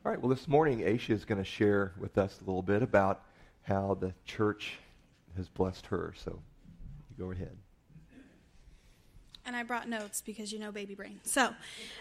All right, well, this morning, Aisha is going to share with us a little bit about how the church has blessed her. So, you go ahead. And I brought notes because baby brain. So,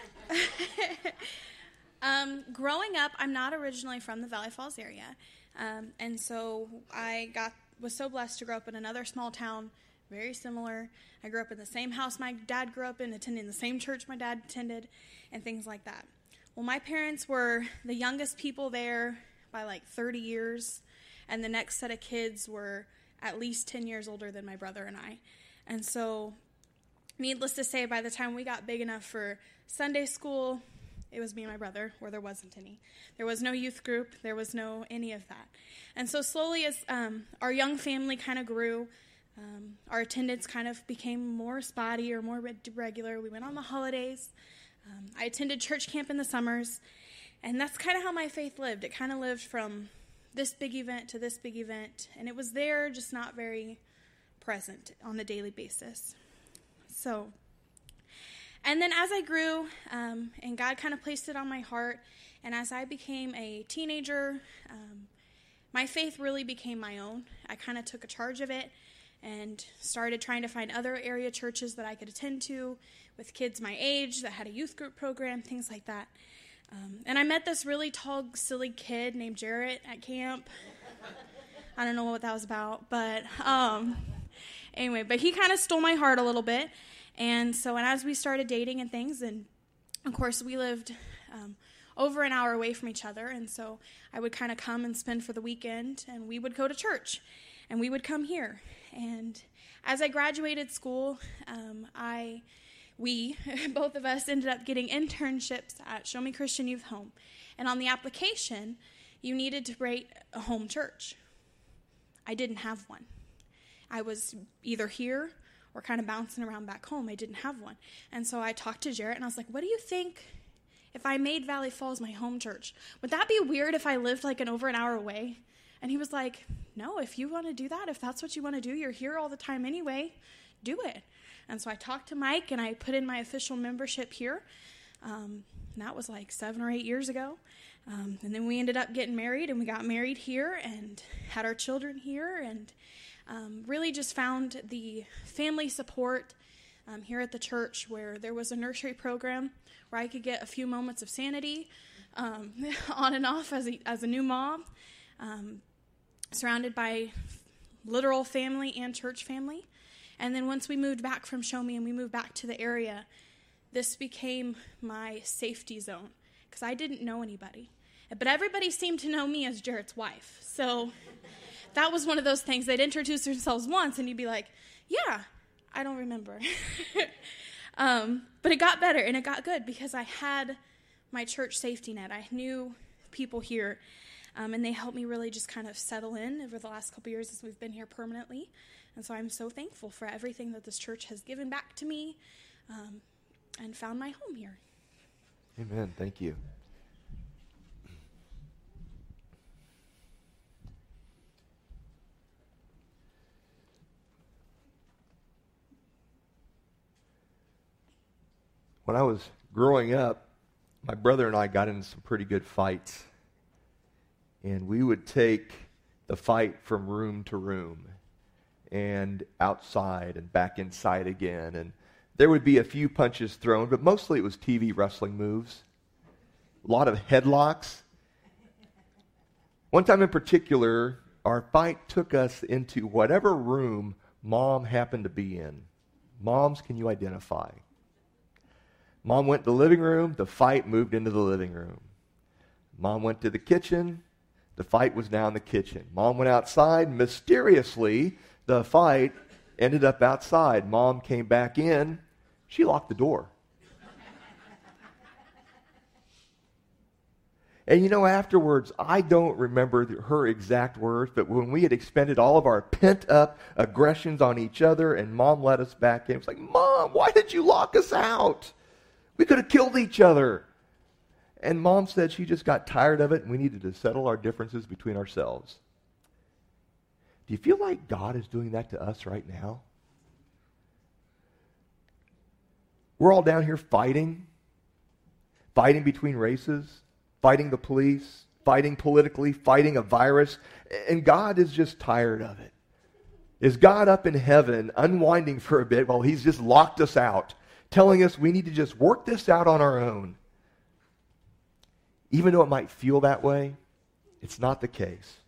growing up, I'm not originally from the Valley Falls area. And so I was so blessed to grow up in another small town, very similar. I grew up in the same house my dad grew up in, attending the same church my dad attended, and things like that. Well, my parents were the youngest people there by like 30 years, and the next set of kids were at least 10 years older than my brother and I. And so, needless to say, by the time we got big enough for Sunday school, it was me and my brother, where there wasn't any. There was no youth group. There was no any of that. And so slowly as our young family kind of grew, our attendance kind of became more spotty or more regular. We went on the holidays. I attended church camp in the summers. And that's kind of how my faith lived. It kind of lived from this big event to this big event. And it was there, just not very present on a daily basis. So, and then as I grew, and God kind of placed it on my heart, and as I became a teenager, my faith really became my own. I kind of took a charge of it and started trying to find other area churches that I could attend to with kids my age that had a youth group program, things like that. And I met this really tall, silly kid named Jarrett at camp. I don't know what that was about, but anyway, but he kind of stole my heart a little bit. And so, and as we started dating and things, and of course we lived over an hour away from each other, and so I would kind of come and spend for the weekend, and we would go to church, and we would come here. And as I graduated school, we, both of us, ended up getting internships at Show Me Christian Youth Home. And on the application, you needed to rate a home church. I didn't have one. I was either here or kind of bouncing around back home. I didn't have one. And so I talked to Jarrett, and I was like, what do you think if I made Valley Falls my home church? Would that be weird if I lived like over an hour away? And he was like, no, if you want to do that, if that's what you want to do, you're here all the time anyway, do it. And so I talked to Mike, and I put in my official membership here. And that was like 7 or 8 years ago. And then we ended up getting married, and we got married here and had our children here, and really just found the family support here at the church, where there was a nursery program where I could get a few moments of sanity on and off as a new mom, surrounded by literal family and church family. And then once we moved back from Show Me and we moved back to the area, this became my safety zone because I didn't know anybody. But everybody seemed to know me as Jarrett's wife. So that was one of those things. They'd introduce themselves once, and you'd be like, yeah, I don't remember. But it got better, and it got good because I had my church safety net. I knew people here, and they helped me really just kind of settle in over the last couple years as we've been here permanently. And so I'm so thankful for everything that this church has given back to me and found my home here. Amen. Thank you. When I was growing up, my brother and I got into some pretty good fights. And we would take the fight from room to room and outside and back inside again. And there would be a few punches thrown, but mostly it was TV wrestling moves. A lot of headlocks. One time in particular, our fight took us into whatever room Mom happened to be in. Moms, can you identify? Mom went to the living room, the fight moved into the living room. Mom went to the kitchen, the fight was now in the kitchen. Mom went outside, mysteriously, the fight ended up outside. Mom came back in, she locked the door. And afterwards, I don't remember her exact words, but when we had expended all of our pent-up aggressions on each other and Mom let us back in, it was like, Mom, why did you lock us out? We could have killed each other. And Mom said she just got tired of it and we needed to settle our differences between ourselves. Do you feel like God is doing that to us right now? We're all down here fighting between races, fighting the police, fighting politically, fighting a virus, and God is just tired of it. Is God up in heaven unwinding for a bit while he's just locked us out, telling us we need to just work this out on our own? Even though it might feel that way, it's not the case.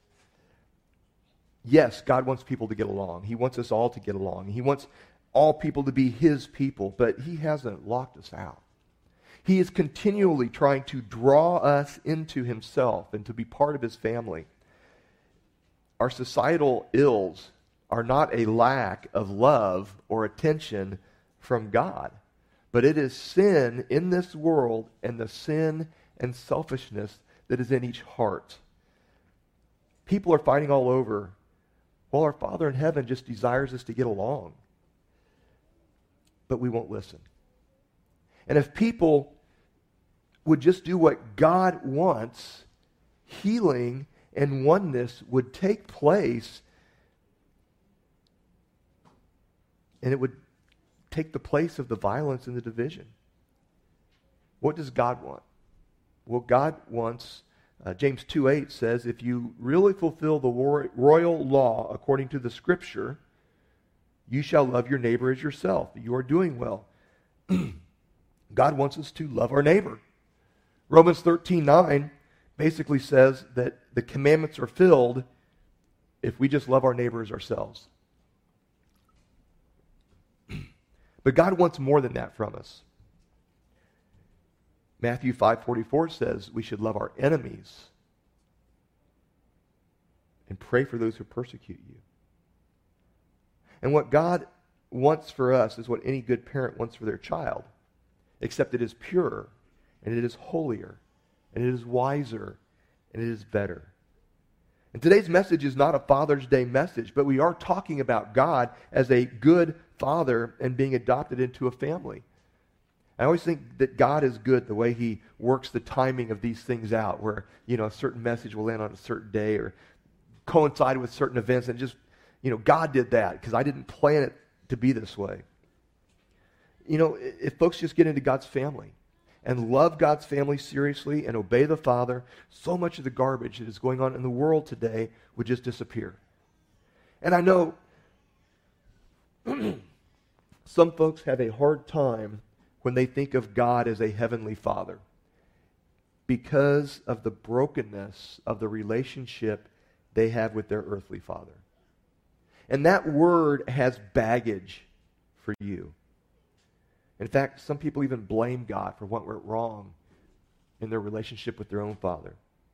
Yes, God wants people to get along. He wants us all to get along. He wants all people to be his people, but he hasn't locked us out. He is continually trying to draw us into himself and to be part of his family. Our societal ills are not a lack of love or attention from God, but it is sin in this world and the sin and selfishness that is in each heart. People are fighting all over, while our Father in heaven just desires us to get along. But we won't listen. And if people would just do what God wants, healing and oneness would take place, and it would take the place of the violence and the division. What does God want? Well, God wants, James 2:8 says, if you really fulfill the royal law according to the Scripture, you shall love your neighbor as yourself. You are doing well. God wants us to love our neighbor. Romans 13:9 basically says that the commandments are filled if we just love our neighbor as ourselves. But God wants more than that from us. Matthew 5:44 says we should love our enemies and pray for those who persecute you. And what God wants for us is what any good parent wants for their child, except it is purer, and it is holier, and it is wiser, and it is better. And today's message is not a Father's Day message, but we are talking about God as a good father and being adopted into a family. I always think that God is good the way he works the timing of these things out, where, a certain message will land on a certain day or coincide with certain events, and just, God did that because I didn't plan it to be this way. If folks just get into God's family and love God's family seriously and obey the Father, so much of the garbage that is going on in the world today would just disappear. And I know some folks have a hard time when they think of God as a heavenly Father because of the brokenness of the relationship they have with their earthly father. And that word has baggage for you. In fact, some people even blame God for what went wrong in their relationship with their own father.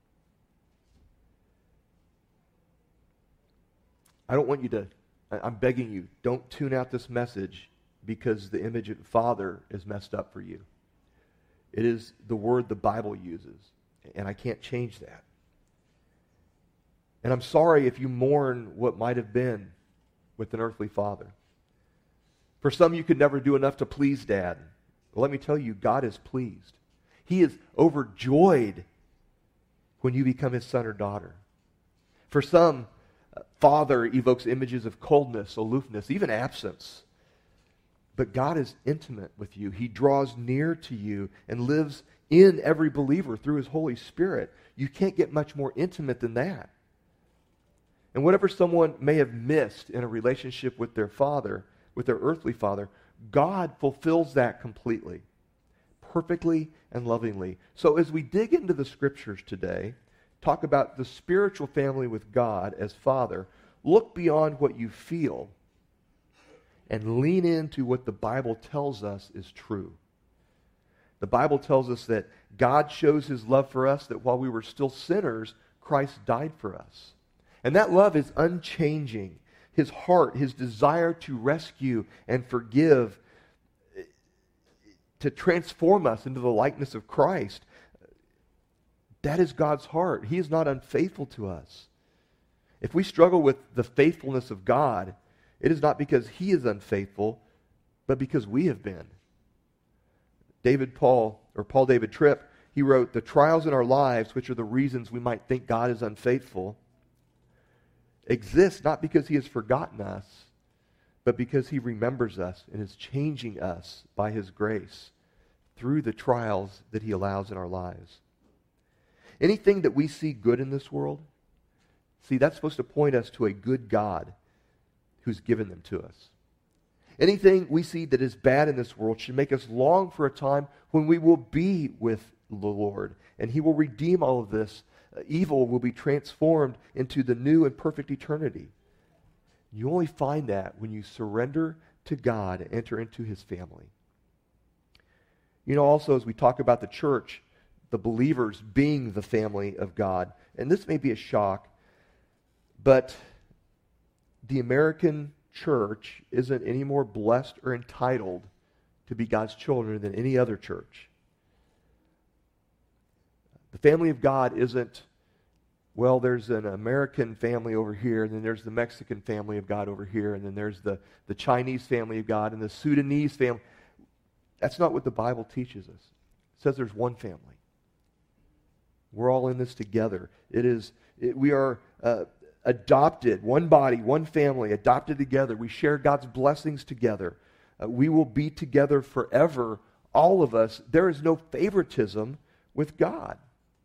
I don't want you to, I'm begging you, don't tune out this message because the image of father is messed up for you. It is the word the Bible uses, and I can't change that. And I'm sorry if you mourn what might have been with an earthly father. For some, you could never do enough to please Dad. Well, let me tell you, God is pleased. He is overjoyed when you become his son or daughter. For some, father evokes images of coldness, aloofness, even absence. But God is intimate with you. He draws near to you and lives in every believer through his Holy Spirit. You can't get much more intimate than that. And whatever someone may have missed in a relationship with their father, with their earthly father, God fulfills that completely, perfectly and lovingly. So as we dig into the Scriptures today, talk about the spiritual family with God as Father, look beyond what you feel and lean into what the Bible tells us is true. The Bible tells us that God shows his love for us, that while we were still sinners, Christ died for us. And that love is unchanging. His heart, his desire to rescue and forgive, to transform us into the likeness of Christ, that is God's heart. He is not unfaithful to us. If we struggle with the faithfulness of God, it is not because he is unfaithful, but because we have been. Paul David Tripp, he wrote, "The trials in our lives, which are the reasons we might think God is unfaithful, exist not because he has forgotten us, but because he remembers us and is changing us by his grace through the trials that he allows in our lives." Anything that we see good in this world, see, that's supposed to point us to a good God who's given them to us. Anything we see that is bad in this world should make us long for a time when we will be with the Lord, and He will redeem all of this. Evil will be transformed into the new and perfect eternity. You only find that when you surrender to God and enter into His family. You know, also, as we talk about the church, the believers being the family of God, and this may be a shock, but the American church isn't any more blessed or entitled to be God's children than any other church. The family of God isn't, well, there's an American family over here, and then there's the Mexican family of God over here, and then there's the Chinese family of God and the Sudanese family. That's not what the Bible teaches us. It says there's one family. We're all in this together. We are adopted, one body, one family, adopted together. We share God's blessings together. We will be together forever, all of us. There is no favoritism with God.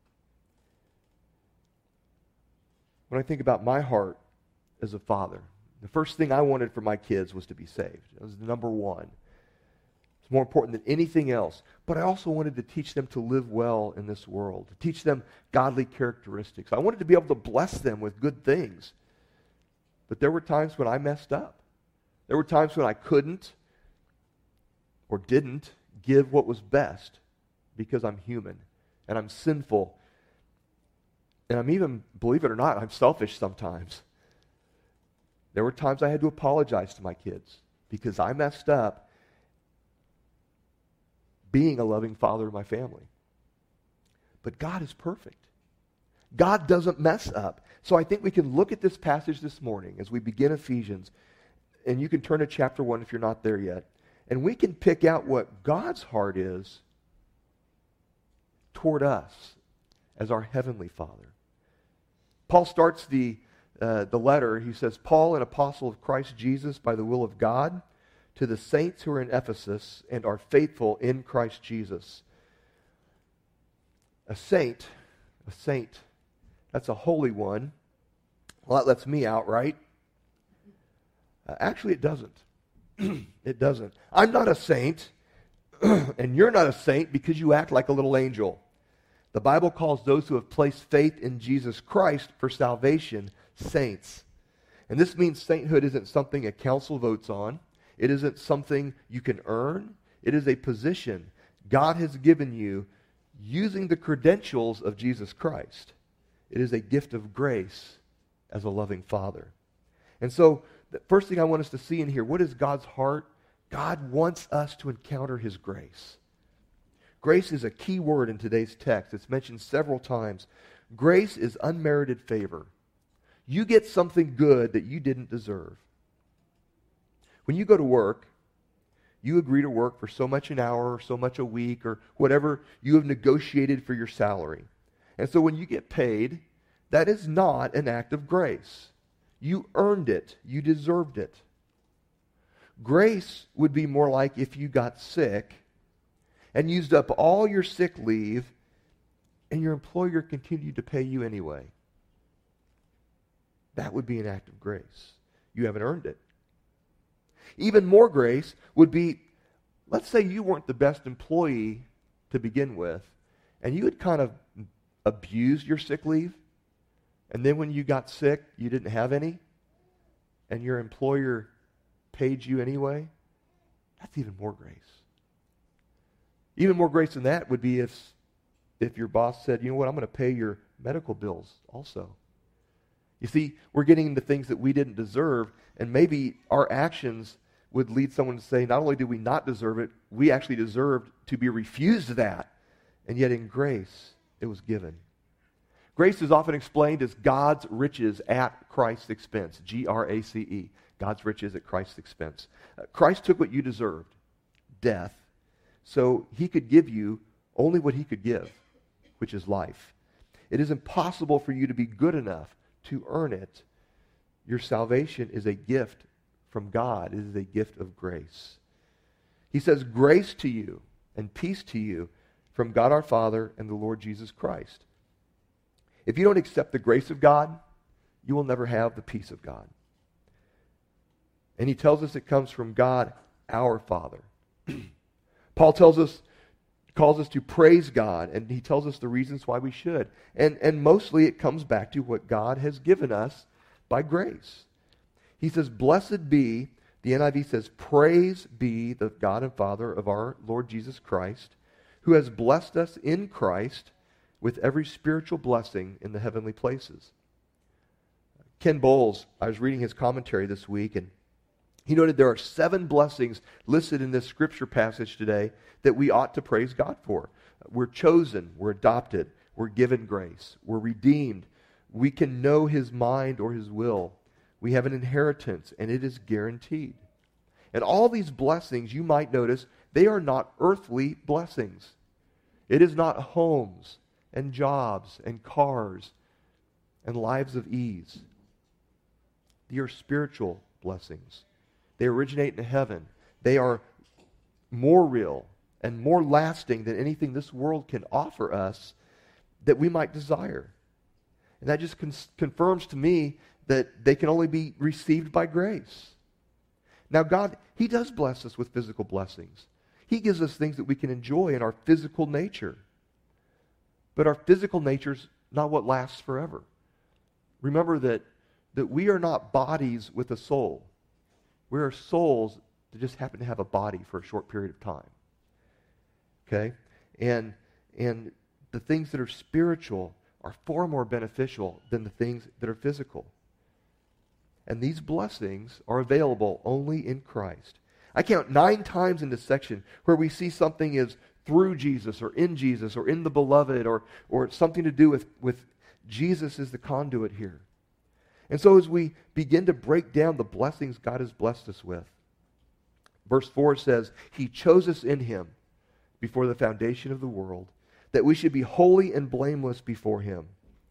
When I think about my heart as a father, the first thing I wanted for my kids was to be saved. It was number one. It's more important than anything else. But I also wanted to teach them to live well in this world, to teach them godly characteristics. I wanted to be able to bless them with good things. But there were times when I messed up. There were times when I couldn't or didn't give what was best because I'm human and I'm sinful. And I'm even, believe it or not, I'm selfish sometimes. There were times I had to apologize to my kids because I messed up being a loving father of my family. But God is perfect. God doesn't mess up. So I think we can look at this passage this morning as we begin Ephesians, and you can turn to chapter 1 if you're not there yet, and we can pick out what God's heart is toward us as our heavenly Father. Paul starts the letter. He says, Paul, an apostle of Christ Jesus by the will of God, to the saints who are in Ephesus and are faithful in Christ Jesus. A saint, that's a holy one. Well, that lets me out, right? Actually, it doesn't. It doesn't. I'm not a saint, and you're not a saint because you act like a little angel. The Bible calls those who have placed faith in Jesus Christ for salvation saints. And this means sainthood isn't something a council votes on. It isn't something you can earn. It is a position God has given you using the credentials of Jesus Christ. It is a gift of grace as a loving Father. And so, the first thing I want us to see in here, what is God's heart? God wants us to encounter His grace. Grace is a key word in today's text. It's mentioned several times. Grace is unmerited favor. You get something good that you didn't deserve. When you go to work, you agree to work for so much an hour or so much a week or whatever you have negotiated for your salary. And so when you get paid, that is not an act of grace. You earned it. You deserved it. Grace would be more like if you got sick and used up all your sick leave, and your employer continued to pay you anyway. That would be an act of grace. You haven't earned it. Even more grace would be, let's say you weren't the best employee to begin with, and you had kind of abused your sick leave, and then when you got sick, you didn't have any, and your employer paid you anyway. That's even more grace. Even more grace than that would be if your boss said, you know what, I'm going to pay your medical bills also. You see, we're getting into things that we didn't deserve, and maybe our actions would lead someone to say, not only did we not deserve it, we actually deserved to be refused that, and yet in grace, it was given. Grace is often explained as God's riches at Christ's expense, G-R-A-C-E, God's riches at Christ's expense. Christ took what you deserved, death, so He could give you only what He could give, which is life. It is impossible for you to be good enough to earn it. Your salvation is a gift from God. It is a gift of grace. He says, grace to you and peace to you from God our Father and the Lord Jesus Christ. If you don't accept the grace of God, you will never have the peace of God. And he tells us it comes from God, our Father. Paul calls us to praise God, and he tells us the reasons why we should. And mostly it comes back to what God has given us by grace. He says, blessed be, the NIV says, praise be the God and Father of our Lord Jesus Christ, who has blessed us in Christ with every spiritual blessing in the heavenly places. Ken Bowles, I was reading his commentary this week, and he noted there are 7 blessings listed in this scripture passage today that we ought to praise God for. We're chosen, we're adopted, we're given grace, we're redeemed, we can know his mind or his will, we have an inheritance, and it is guaranteed. And all these blessings, you might notice, they are not earthly blessings. It is not homes and jobs and cars and lives of ease. They are spiritual blessings. They originate in heaven. They are more real and more lasting than anything this world can offer us that we might desire. And that just confirms to me that they can only be received by grace. Now God, he does bless us with physical blessings. He gives us things that we can enjoy in our physical nature. But our physical nature's not what lasts forever. Remember that we are not bodies with a soul. We are souls that just happen to have a body for a short period of time. Okay? And the things that are spiritual are far more beneficial than the things that are physical. And these blessings are available only in Christ. I count 9 times in this section where we see something is through Jesus or in the beloved or something to do with Jesus as the conduit here. And so as we begin to break down the blessings God has blessed us with, verse 4 says, he chose us in him before the foundation of the world, that we should be holy and blameless before him.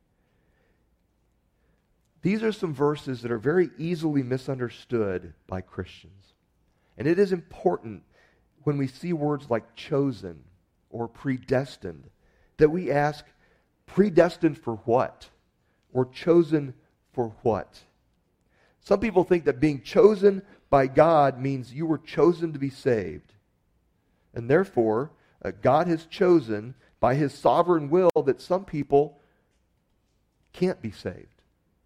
These are some verses that are very easily misunderstood by Christians. And it is important when we see words like chosen or predestined that we ask, predestined for what? Or chosen for what? Some people think that being chosen by God means you were chosen to be saved. And therefore, God has chosen by his sovereign will that some people can't be saved.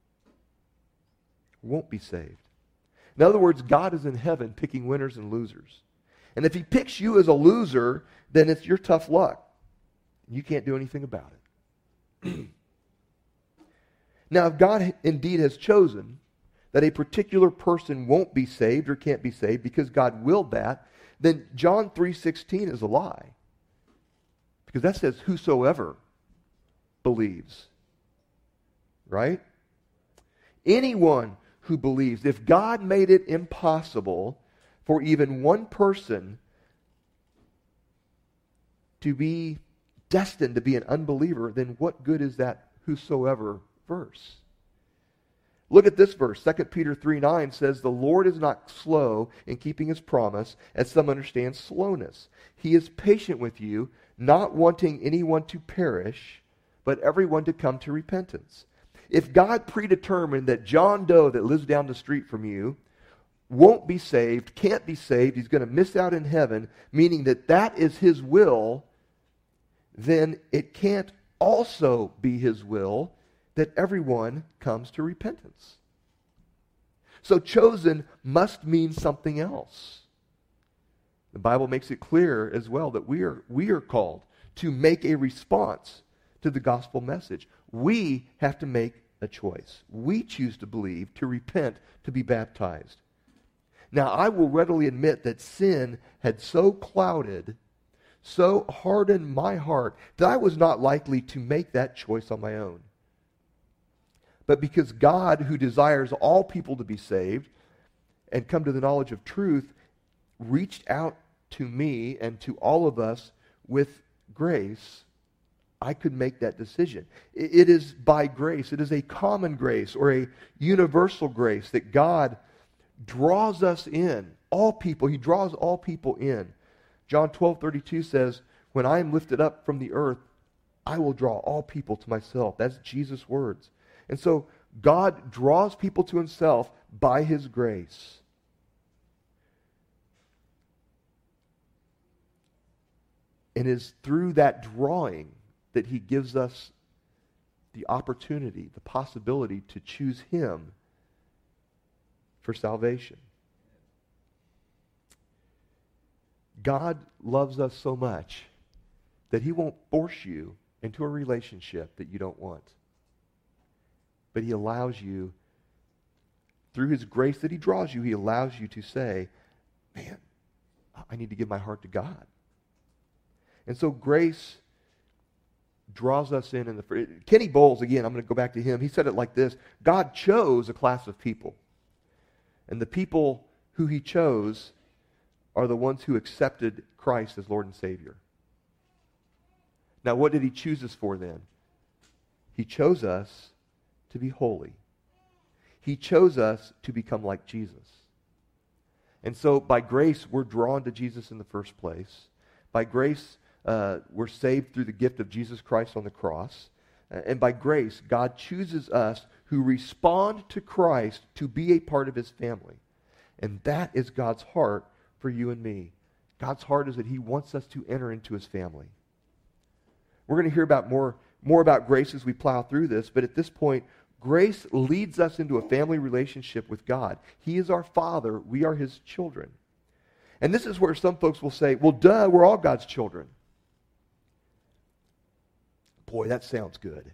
Won't be saved. In other words, God is in heaven picking winners and losers. And if he picks you as a loser, then it's your tough luck. You can't do anything about it. Now, if God indeed has chosen that a particular person won't be saved or can't be saved because God willed that, then John 3:16 is a lie. Because that says whosoever believes. Right? Anyone who believes. If God made it impossible for even one person to be destined to be an unbeliever, then what good is that whosoever verse? Look at this verse. 2 Peter 3:9 says, the Lord is not slow in keeping his promise, as some understand slowness. He is patient with you, not wanting anyone to perish, but everyone to come to repentance. If God predetermined that John Doe that lives down the street from you won't be saved, can't be saved, he's going to miss out in heaven, meaning that is his will, then it can't also be his will that everyone comes to repentance. So chosen must mean something else. The Bible makes it clear as well that we are called to make a response to the gospel message. We have to make a choice. We choose to believe, to repent, to be baptized. Now, I will readily admit that sin had so clouded, so hardened my heart, that I was not likely to make that choice on my own. But because God, who desires all people to be saved and come to the knowledge of truth, reached out to me and to all of us with grace, I could make that decision. It is by grace. It is a common grace or a universal grace that God draws us in. All people. He draws all people in. John 12:32 says, when I am lifted up from the earth, I will draw all people to myself. That's Jesus' words. And so God draws people to himself by his grace. And it is through that drawing that he gives us the opportunity, the possibility to choose him for salvation. God loves us so much that he won't force you into a relationship that you don't want. But he allows you, through his grace that he draws you, he allows you to say, man, I need to give my heart to God. And so grace draws us in the... Kenny Bowles, again, I'm going to go back to him. He said it like this: God chose a class of people. And the people who he chose are the ones who accepted Christ as Lord and Savior. Now, what did he choose us for then? He chose us to be holy. He chose us to become like Jesus. And so, by grace, we're drawn to Jesus in the first place. By grace, we're saved through the gift of Jesus Christ on the cross. And by grace, God chooses us who respond to Christ to be a part of his family. And that is God's heart for you and me. God's heart is that he wants us to enter into his family. We're going to hear about more about grace as we plow through this, but at this point, grace leads us into a family relationship with God. He is our Father. We are his children. And this is where some folks will say, well, duh, we're all God's children. Boy, that sounds good.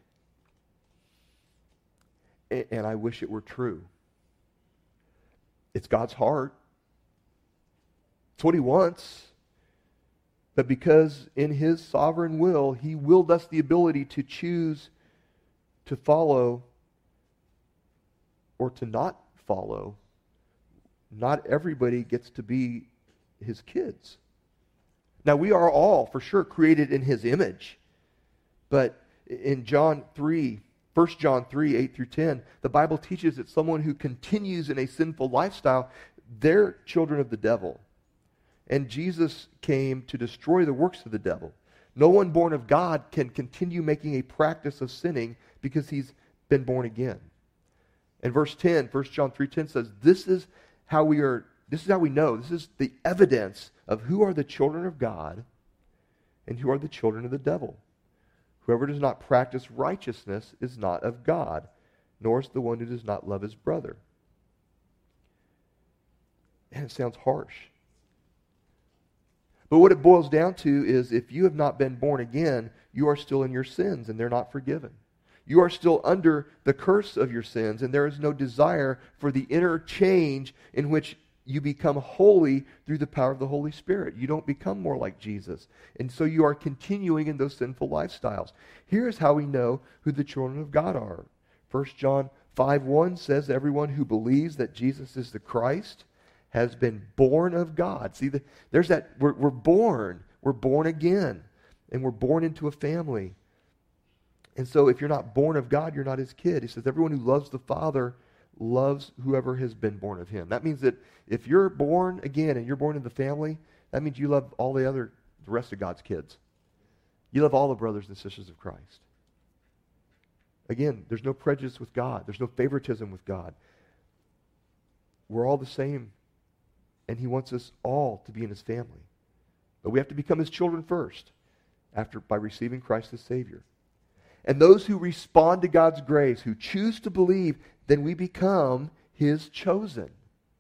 And I wish it were true. It's God's heart. It's what he wants. But because in his sovereign will, he willed us the ability to choose to follow or to not follow, not everybody gets to be his kids. Now, we are all, for sure, created in his image. But in 1 John 3, 8 through 10, the Bible teaches that someone who continues in a sinful lifestyle, they're children of the devil. And Jesus came to destroy the works of the devil. No one born of God can continue making a practice of sinning because he's been born again. And verse 10, 1 John 3:10 says, this is how we know, this is the evidence of who are the children of God and who are the children of the devil. Whoever does not practice righteousness is not of God, nor is the one who does not love his brother. And it sounds harsh. But what it boils down to is if you have not been born again, you are still in your sins and they're not forgiven. You are still under the curse of your sins, and there is no desire for the inner change in which you become holy through the power of the Holy Spirit. You don't become more like Jesus. And so you are continuing in those sinful lifestyles. Here's how we know who the children of God are. 1 John 5:1 says, everyone who believes that Jesus is the Christ has been born of God. See, there's that, we're born again, and we're born into a family. And so if you're not born of God, you're not his kid. He says everyone who loves the Father loves whoever has been born of him. That means that if you're born again and you're born in the family, that means you love all the rest of God's kids. You love all the brothers and sisters of Christ. Again, there's no prejudice with God. There's no favoritism with God. We're all the same, and he wants us all to be in his family. But we have to become his children first, by receiving Christ as Savior. And those who respond to God's grace, who choose to believe, then we become his chosen.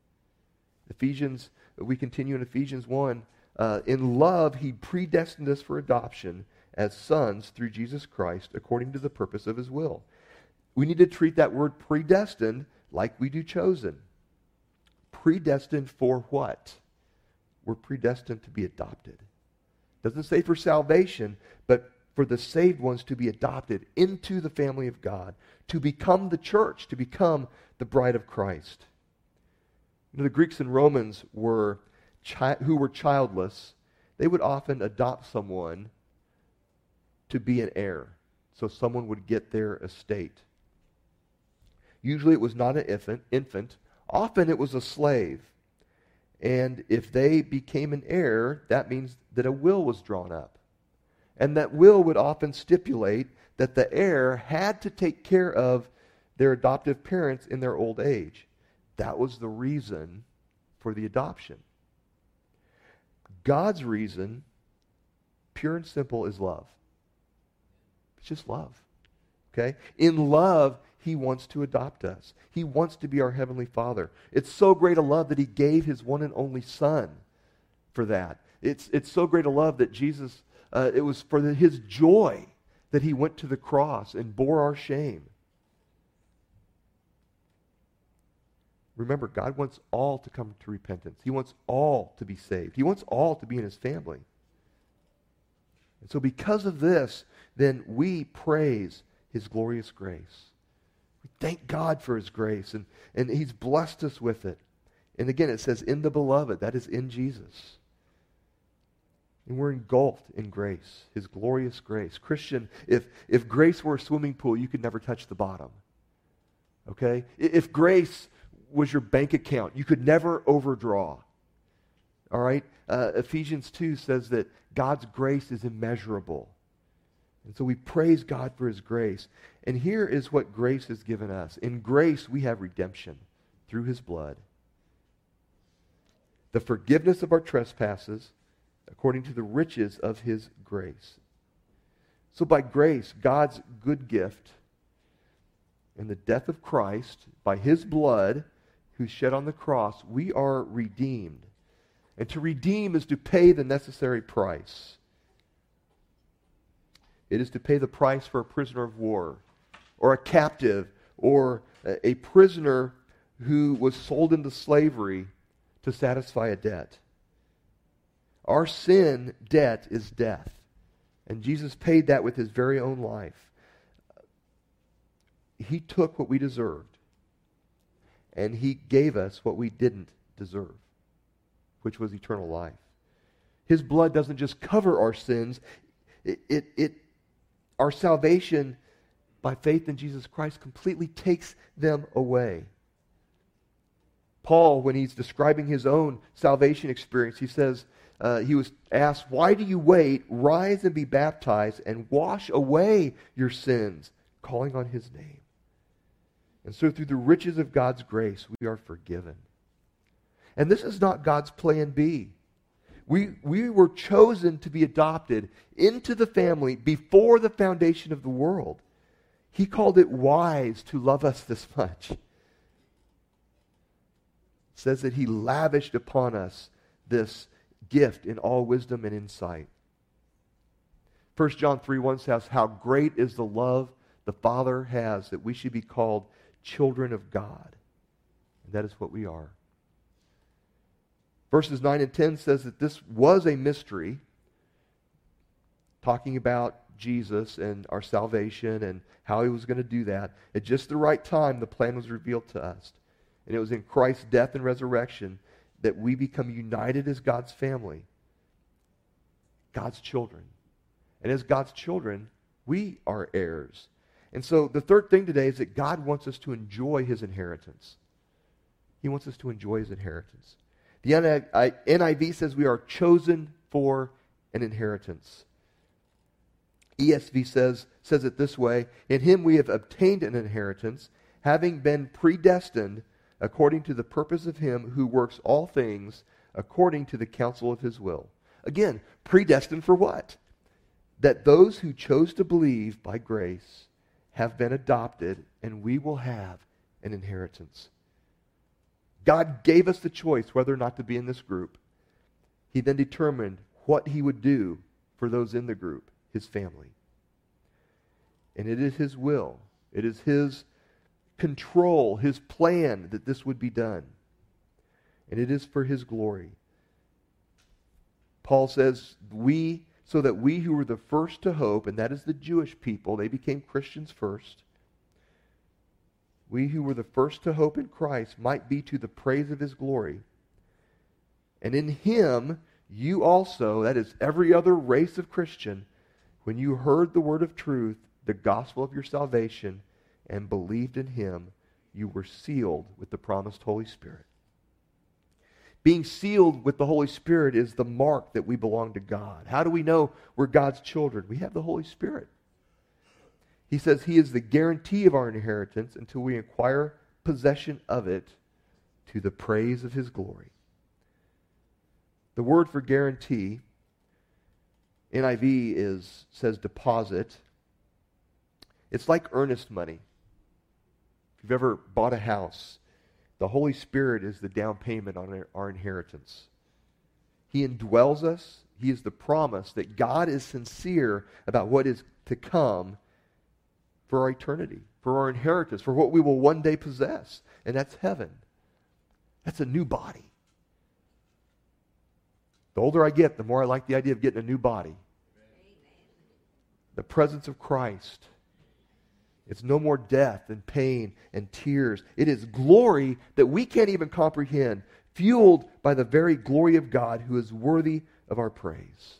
We continue in Ephesians 1. In love, he predestined us for adoption as sons through Jesus Christ, according to the purpose of his will. We need to treat that word predestined like we do chosen. Predestined for what? We're predestined to be adopted. Doesn't say for salvation, but for the saved ones to be adopted into the family of God, to become the church, to become the bride of Christ. You know, the Greeks and Romans who were childless, they would often adopt someone to be an heir, so someone would get their estate. Usually it was not an infant. Often it was a slave. And if they became an heir, that means that a will was drawn up. And that will would often stipulate that the heir had to take care of their adoptive parents in their old age. That was the reason for the adoption. God's reason, pure and simple, is love. It's just love. Okay? In love, He wants to adopt us. He wants to be our Heavenly Father. It's so great a love that He gave His one and only Son for that. It's so great a love that Jesus, it was for His joy that He went to the cross and bore our shame. Remember, God wants all to come to repentance. He wants all to be saved. He wants all to be in His family. And so because of this, then we praise His glorious grace. We thank God for His grace, and He's blessed us with it. And again, it says, in the beloved, that is in Jesus. And we're engulfed in grace, His glorious grace. Christian, if grace were a swimming pool, you could never touch the bottom. Okay? If grace was your bank account, you could never overdraw. All right? Ephesians 2 says that God's grace is immeasurable. And so we praise God for His grace. And here is what grace has given us. In grace, we have redemption through His blood. The forgiveness of our trespasses according to the riches of His grace. So by grace, God's good gift, and the death of Christ, by His blood, who's shed on the cross, we are redeemed. And to redeem is to pay the necessary price. It is to pay the price for a prisoner of war, or a captive, or a prisoner who was sold into slavery to satisfy a debt. Our sin debt is death. And Jesus paid that with His very own life. He took what we deserved, and He gave us what we didn't deserve, which was eternal life. His blood doesn't just cover our sins. Our salvation by faith in Jesus Christ completely takes them away. Paul, when he's describing his own salvation experience, he says, he was asked, "Why do you wait? Rise and be baptized and wash away your sins, calling on His name." And so through the riches of God's grace, we are forgiven. And this is not God's plan B. We were chosen to be adopted into the family before the foundation of the world. He called it wise to love us this much. It says that He lavished upon us this gift in all wisdom and insight. 1 John 3:1 says, "How great is the love the Father has that we should be called children of God." And that is what we are. Verses 9 and 10 says that this was a mystery, talking about Jesus and our salvation and how He was going to do that. At just the right time, the plan was revealed to us. And it was in Christ's death and resurrection that we become united as God's family, God's children. And as God's children, we are heirs. And so the third thing today is that God wants us to enjoy His inheritance. He wants us to enjoy His inheritance. The NIV says we are chosen for an inheritance. ESV says it this way, "In Him we have obtained an inheritance, having been predestined according to the purpose of Him who works all things according to the counsel of His will." Again, predestined for what? That those who chose to believe by grace have been adopted, and we will have an inheritance. God gave us the choice whether or not to be in this group. He then determined what He would do for those in the group, His family. And it is His will. It is His control, His plan that this would be done. And it is for His glory. Paul says, so that we who were the first to hope, and that is the Jewish people, they became Christians first. We who were the first to hope in Christ might be to the praise of His glory. And in Him, you also, that is every other race of Christian, when you heard the word of truth, the gospel of your salvation, and believed in Him, you were sealed with the promised Holy Spirit. Being sealed with the Holy Spirit is the mark that we belong to God. How do we know we're God's children? We have the Holy Spirit. He says he is the guarantee of our inheritance until we acquire possession of it to the praise of his glory. The word for guarantee, NIV says deposit. It's like earnest money. If you've ever bought a house, the Holy Spirit is the down payment on our inheritance. He indwells us. He is the promise that God is sincere about what is to come for our eternity, for our inheritance, for what we will one day possess. And that's heaven. That's a new body. The older I get, the more I like the idea of getting a new body. Amen. The presence of Christ. It's no more death and pain and tears. It is glory that we can't even comprehend, fueled by the very glory of God who is worthy of our praise.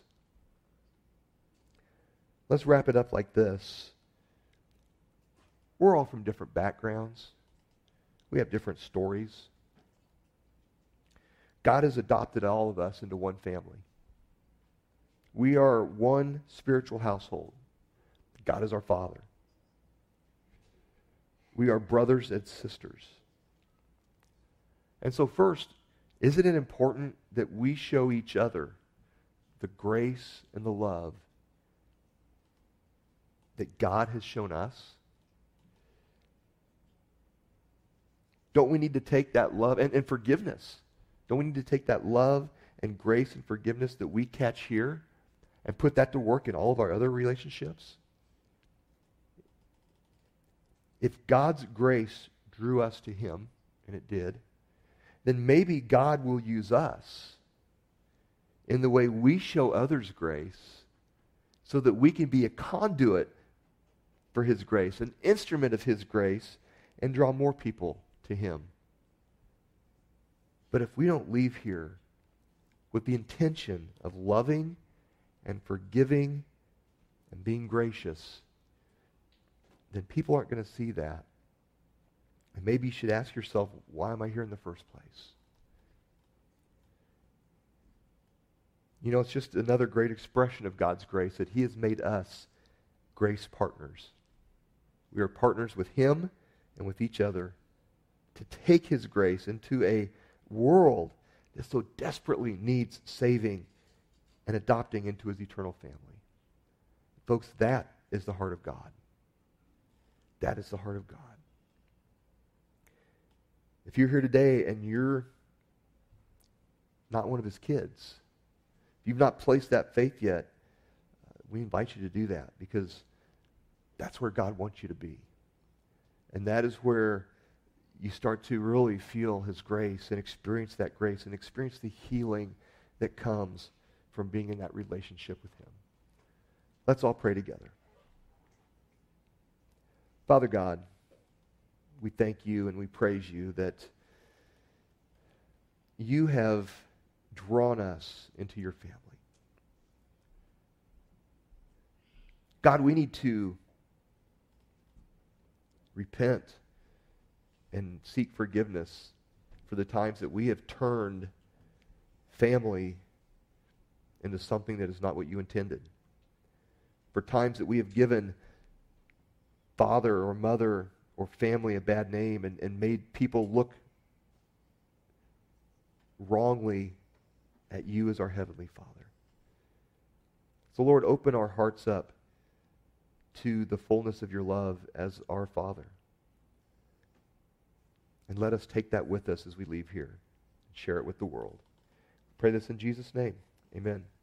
Let's wrap it up like this. We're all from different backgrounds. We have different stories. God has adopted all of us into one family. We are one spiritual household. God is our Father. We are brothers and sisters. And so first, isn't it important that we show each other the grace and the love that God has shown us? Don't we need to take that love and forgiveness? Don't we need to take that love and grace and forgiveness that we catch here and put that to work in all of our other relationships? If God's grace drew us to him, and it did, then maybe God will use us in the way we show others grace so that we can be a conduit for his grace, an instrument of his grace, and draw more people to him. But if we don't leave here with the intention of loving and forgiving and being gracious, then people aren't going to see that. And maybe you should ask yourself, why am I here in the first place? You know, it's just another great expression of God's grace that he has made us grace partners. We are partners with him and with each other to take his grace into a world that so desperately needs saving and adopting into his eternal family. Folks, that is the heart of God. That is the heart of God. If you're here today and you're not one of his kids, if you've not placed that faith yet, we invite you to do that because that's where God wants you to be. And that is where you start to really feel his grace and experience that grace and experience the healing that comes from being in that relationship with him. Let's all pray together. Father God, we thank you and we praise you that you have drawn us into your family. God, we need to repent and seek forgiveness for the times that we have turned family into something that is not what you intended. For times that we have given father or mother or family a bad name and made people look wrongly at you as our Heavenly Father. So Lord, open our hearts up to the fullness of your love as our Father. And let us take that with us as we leave here and share it with the world. Pray this in Jesus' name. Amen.